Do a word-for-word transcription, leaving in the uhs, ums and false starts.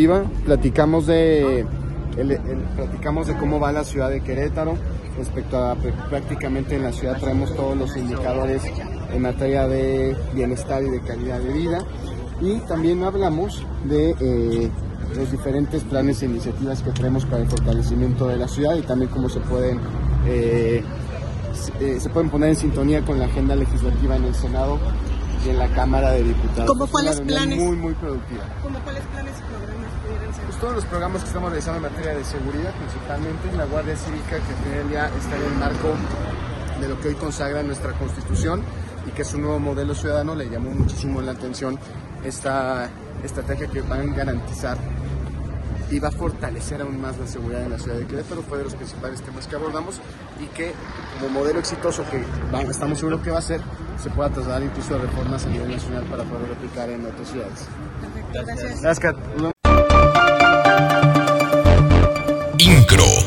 iniciativa, platicamos de, el, el, platicamos de cómo va la ciudad de Querétaro. Respecto a prácticamente en la ciudad traemos todos los indicadores en materia de bienestar y de calidad de vida, y también hablamos de eh, los diferentes planes e iniciativas que traemos para el fortalecimiento de la ciudad y también cómo se pueden eh, se, eh, se pueden poner en sintonía con la agenda legislativa en el Senado y en la Cámara de Diputados. ¿Cómo cuáles planes? Muy, muy productiva. ¿Cómo cuáles planes y programas pudieran ser? Pues todos los programas que estamos realizando en materia de seguridad, principalmente la Guardia Cívica, que al final ya está en el marco de lo que hoy consagra nuestra Constitución y que es un nuevo modelo ciudadano. Le llamó muchísimo la atención esta estrategia que va a garantizar y va a fortalecer aún más la seguridad en la ciudad de Querétaro. Fue de los principales temas que abordamos y que como modelo exitoso que va, estamos seguros que va a ser, se pueda trasladar incluso a reformas a nivel nacional para poder replicar en otras ciudades. Perfecto, gracias. Gracias. Incro.